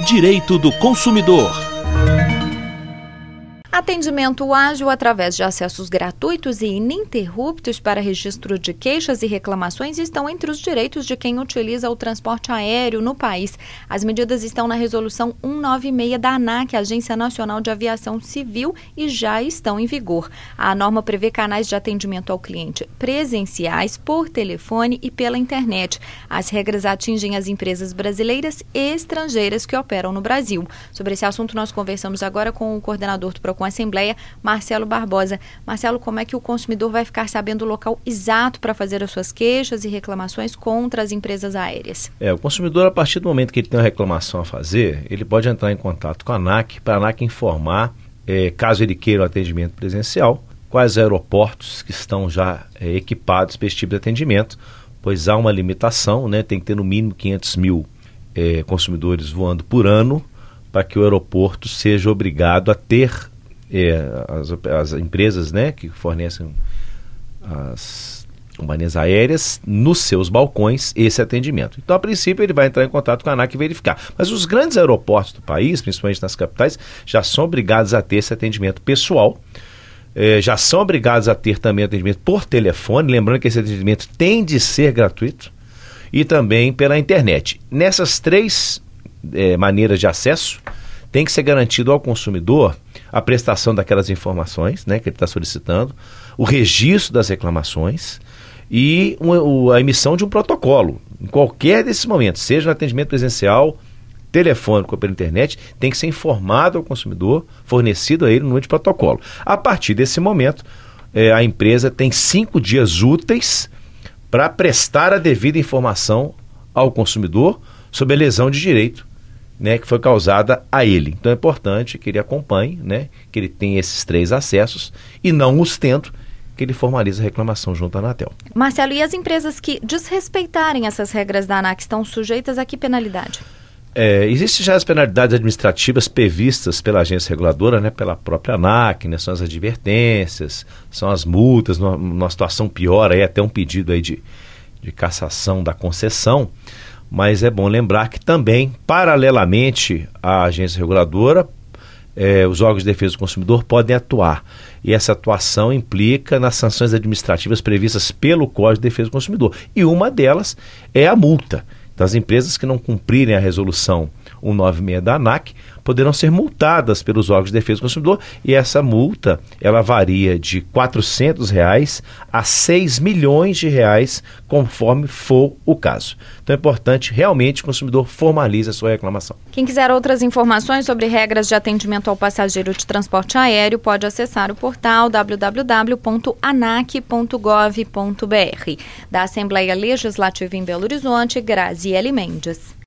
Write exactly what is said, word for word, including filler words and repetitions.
Direito do Consumidor. Atendimento ágil através de acessos gratuitos e ininterruptos para registro de queixas e reclamações estão entre os direitos de quem utiliza o transporte aéreo no país. As medidas estão na Resolução cento e noventa e seis da ANAC, Agência Nacional de Aviação Civil, e já estão em vigor. A norma prevê canais de atendimento ao cliente presenciais, por telefone e pela internet. As regras atingem as empresas brasileiras e estrangeiras que operam no Brasil. Sobre esse assunto, nós conversamos agora com o coordenador do Procon Assembleia, Marcelo Barbosa. Marcelo, como é que o consumidor vai ficar sabendo o local exato para fazer as suas queixas e reclamações contra as empresas aéreas? É, o consumidor, a partir do momento que ele tem uma reclamação a fazer, ele pode entrar em contato com a ANAC, para a ANAC informar, é, caso ele queira o atendimento presencial, quais aeroportos que estão já é, equipados para esse tipo de atendimento, pois há uma limitação, né, tem que ter no mínimo quinhentos mil é, consumidores voando por ano, para que o aeroporto seja obrigado a ter É, as, as empresas, né, que fornecem as companhias aéreas nos seus balcões esse atendimento. Então, a princípio, ele vai entrar em contato com a ANAC e verificar. Mas os grandes aeroportos do país, principalmente nas capitais, já são obrigados a ter esse atendimento pessoal, é, já são obrigados a ter também atendimento por telefone, lembrando que esse atendimento tem de ser gratuito, e também pela internet. Nessas três é, maneiras de acesso, tem que ser garantido ao consumidor a prestação daquelas informações, né, que ele está solicitando, o registro das reclamações e um, a emissão de um protocolo. Em qualquer desses momentos, seja no atendimento presencial, telefônico ou pela internet, tem que ser informado ao consumidor, fornecido a ele um número de protocolo. A partir desse momento, eh, a empresa tem cinco dias úteis para prestar a devida informação ao consumidor sobre a lesão de direito, né, que foi causada a ele. Então é importante que ele acompanhe, né, que ele tenha esses três acessos e não os tendo, que ele formalize a reclamação junto à Anatel. Marcelo, e as empresas que desrespeitarem essas regras da ANAC estão sujeitas a que penalidade? É, existem já as penalidades administrativas previstas pela agência reguladora, né, pela própria ANAC, né, são as advertências, são as multas, numa, numa situação pior, aí até um pedido aí de, de cassação da concessão. Mas é bom lembrar que também, paralelamente à agência reguladora, eh, os órgãos de defesa do consumidor podem atuar. E essa atuação implica nas sanções administrativas previstas pelo Código de Defesa do Consumidor. E uma delas é a multa. Então, as empresas que não cumprirem a resolução cento e noventa e seis da ANAC poderão ser multadas pelos órgãos de defesa do consumidor, e essa multa ela varia de quatrocentos reais a seis milhões de reais, conforme for o caso. Então é importante realmente que o consumidor formalize a sua reclamação. Quem quiser outras informações sobre regras de atendimento ao passageiro de transporte aéreo pode acessar o portal w w w ponto anac ponto gov ponto b r. Da Assembleia Legislativa em Belo Horizonte, Graziele Mendes.